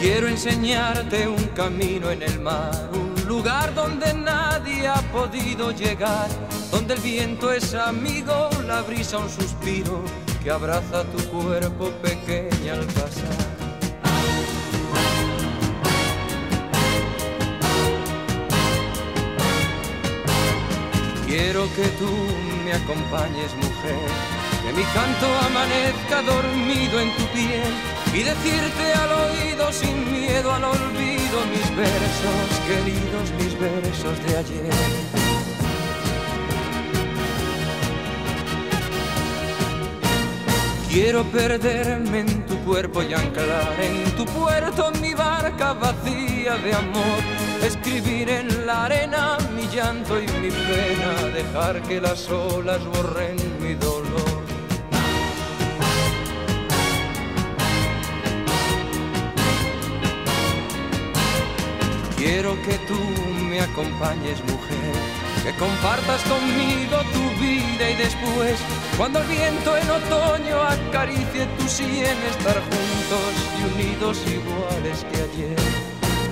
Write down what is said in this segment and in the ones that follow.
Quiero enseñarte un camino en el mar, un lugar donde nadie ha podido llegar, donde el viento es amigo, la brisa un suspiro que abraza tu cuerpo pequeña al pasar. Quiero que tú me acompañes, mujer, que mi canto amanezca dormido en tu piel y decirte al oído sin miedo al olvido mis versos queridos, mis versos de ayer. Quiero perderme en tu cuerpo y anclar en tu puerto mi barca vacía de amor, escribir en la arena mi llanto y mi pena, dejar que las olas borren mi dolor. Quiero que tú me acompañes, mujer, que compartas conmigo tu vida y después, cuando el viento en otoño acaricie tu sien, estar juntos y unidos iguales que ayer.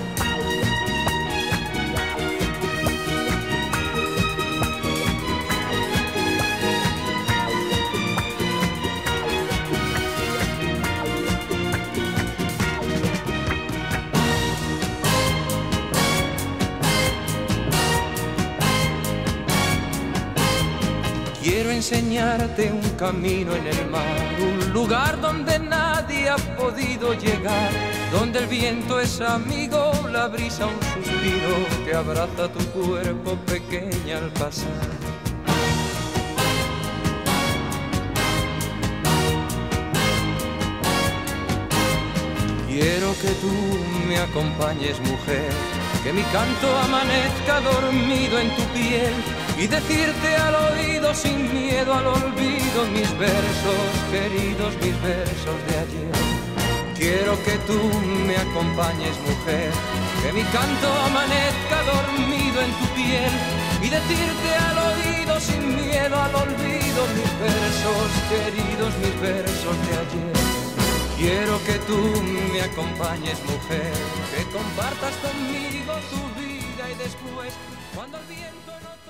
Quiero enseñarte un camino en el mar, un lugar donde nadie ha podido llegar, donde el viento es amigo, la brisa un suspiro que abraza tu cuerpo pequeña al pasar. Quiero que tú me acompañes, mujer, que mi canto amanezca dormido en tu piel y decirte al oído sin miedo al olvido mis versos queridos, mis versos de ayer. Quiero que tú me acompañes, mujer, que mi canto amanezca dormido en tu piel y decirte al oído sin miedo al olvido mis versos queridos, mis versos de ayer. Quiero que tú me acompañes, mujer, que compartas conmigo tu vida y después, cuando el viento no